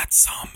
سام.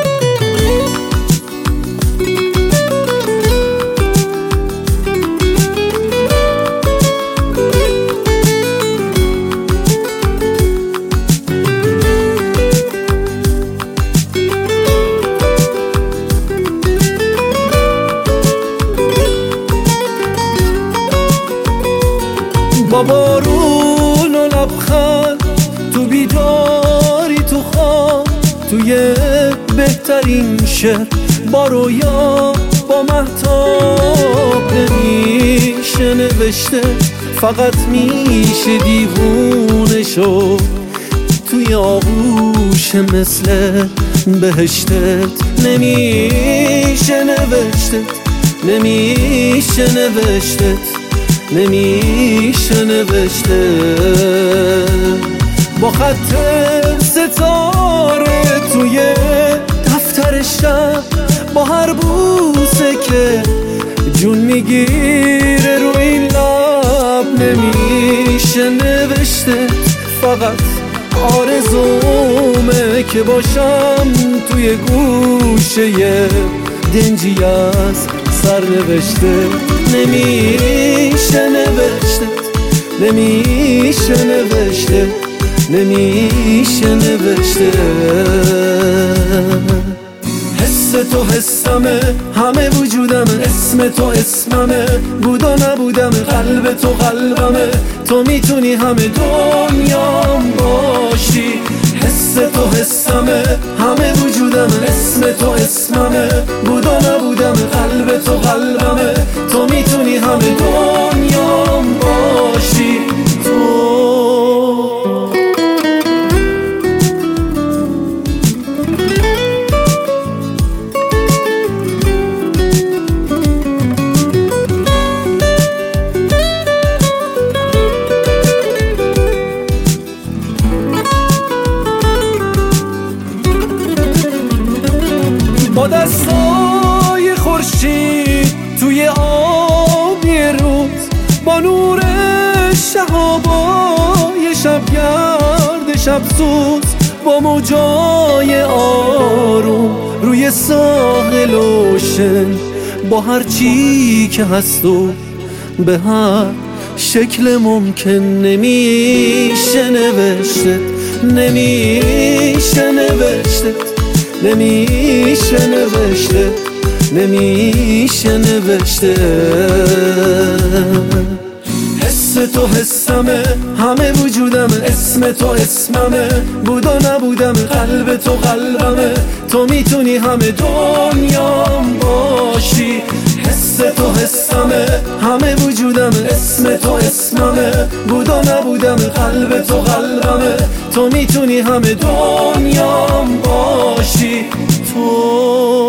با بارون و لبخند تو بیداری تو خواب، توی بهترین شهر با رویا با مهتاب نمیشه نوشته، فقط میشه دیوونه شد توی آغوش مثل بهشتت. نمیشه نوشتت، نمیشه نوشتت، نمیشه نوشته با خط ستاره توی دفتر شب، با هر بوسه که جون میگیره رو این لب. نمیشه نوشته، فقط آرزومه که باشم توی گوشه دنجی از سر نوشته. نمیشه نوشته، نمیشه نوشته، نمیشه نوشته. حس تو حسمه، همه وجودمه، اسم تو اسممه، بود و نبودمه، قلب تو قلبمه، تو میتونی همه دنیام باشی. حس تو حسمه، همه وجودمه، اسم تو اسممه، بود و نبودمه، قلب تو قلبمه، تو میتونی همه دنیام باشی. تو با دستای خورشید توی آبی روز، با نور شهابای شبگرد شب سوز، با موجای آروم روی ساحل اوشن، با هر چی که هست و به هر شکل ممکن. نمیشه نوشتت، نمیشه نوشتت، نمیشه نوشته، نمیشه نوشته. حس تو حسمه، همه وجودمه، اسم تو اسممه، بود و نبودمه، قلب تو قلبمه، تو میتونی همه دنیام باشی. حس تو حسمه، همه وجودمه، اسم تو اسممه، بود و نبودمه، قلب تو قلبمه، تو میتونی همه دنیام باشی. تو